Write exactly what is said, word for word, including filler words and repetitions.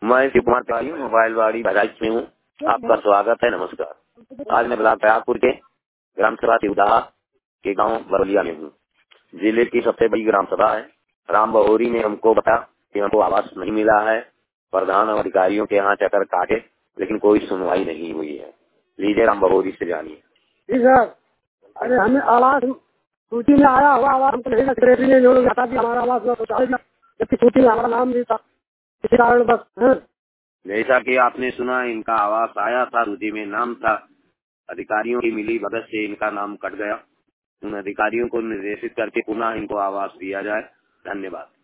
मैं शिव कुमार तिवारी मोबाइल वाड़ी बहराइच में हूँ। आपका स्वागत है। नमस्कार। आज मैं ब्लॉक प्रयागपुर के ग्राम सभा तिवदाहा के गांव बरौलिया में हूँ। जिले की सबसे बड़ी ग्राम सभा है। राम बहोरी ने हमको बताया कि हमको आवास नहीं मिला है। प्रधान और अधिकारियों के यहाँ चक्कर काटे लेकिन कोई सुनवाई नहीं हुई है। लीजिए राम बहोरी से जानिए। जी सर, अरे हमें आवास सूची में आया हुआ आवास हमको नहीं, सेक्रेटरी ने जो बता दिया हमारा आवास पहुँचाएगा, जबकि सूची में हमारा नाम नहीं था। इसी कारण बस है। जैसा कि आपने सुना, इनका आवास आया था, सूची में नाम था। अधिकारियों की मिली भगत से इनका नाम कट गया। उन अधिकारियों को निर्देशित करके पुनः इनको आवास दिया जाए। धन्यवाद।